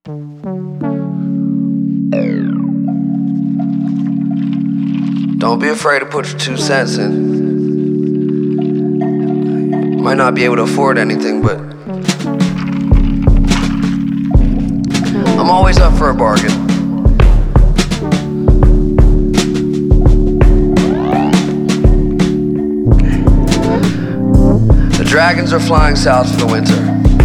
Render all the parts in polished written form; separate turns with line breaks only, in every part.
Don't be afraid to put your 2 cents in. Might not be able to afford anything, but I'm always up for a bargain. The dragons are flying south for the winter.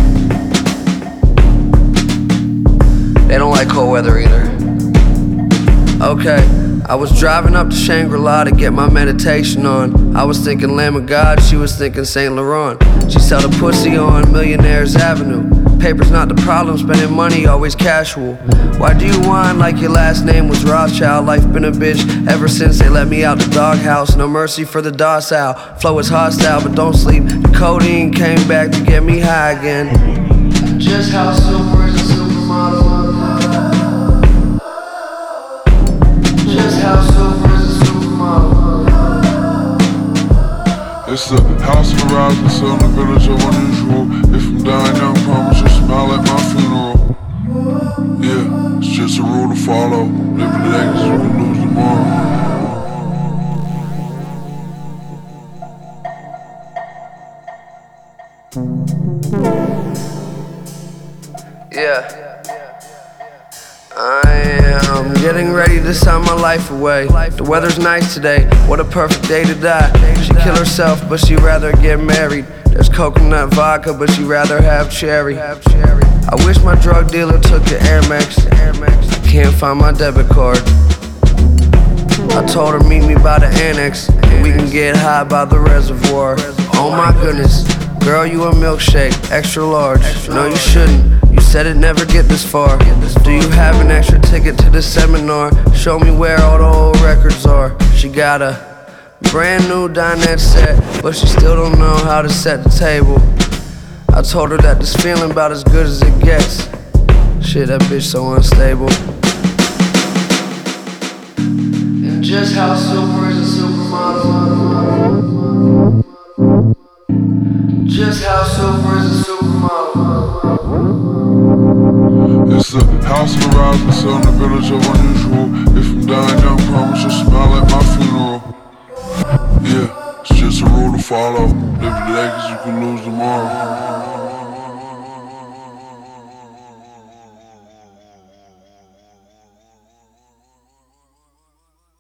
They don't like cold weather either. Okay, I was driving up to Shangri-La to get my meditation on. I was thinking Lamb of God, she was thinking Saint Laurent. She sell the pussy on Millionaires Avenue. Paper's not the problem, spending money always casual. Why do you whine like your last name was Rothschild? Life been a bitch ever since they let me out the doghouse. No mercy for the docile, flow is hostile but don't sleep. The codeine came back to get me high again. Just how super is a supermodel? Just how super is a supermodel?
It's the house of the rising sun, the village of unusual. If I'm dying young, promise you'll smile at my funeral. Yeah, it's just a rule to follow. Live today cause you can lose tomorrow.
Yeah, I am getting ready to sign my life away. The weather's nice today, what a perfect day to die. She kill herself, but she'd rather get married. There's coconut vodka, but she'd rather have cherry. I wish my drug dealer took your Air Max. I can't find my debit card. I told her meet me by the annex. We can get high by the reservoir. Oh my goodness, girl, you a milkshake, extra large. No, you shouldn't. You said it never get this far. Do you have an extra ticket to the seminar? Show me where all the old records are. She got a brand new dinette set, but she still don't know how to set the table. I told her that this feeling about as good as it gets. Shit, that bitch so unstable. And just how super is a supermodel? Just how super is a supermodel?
It's the house of the rising sun, the village of unusual. If I'm dying young, promise you'll smile at my funeral. Yeah, it's just a rule to follow. Live today cause you can lose tomorrow.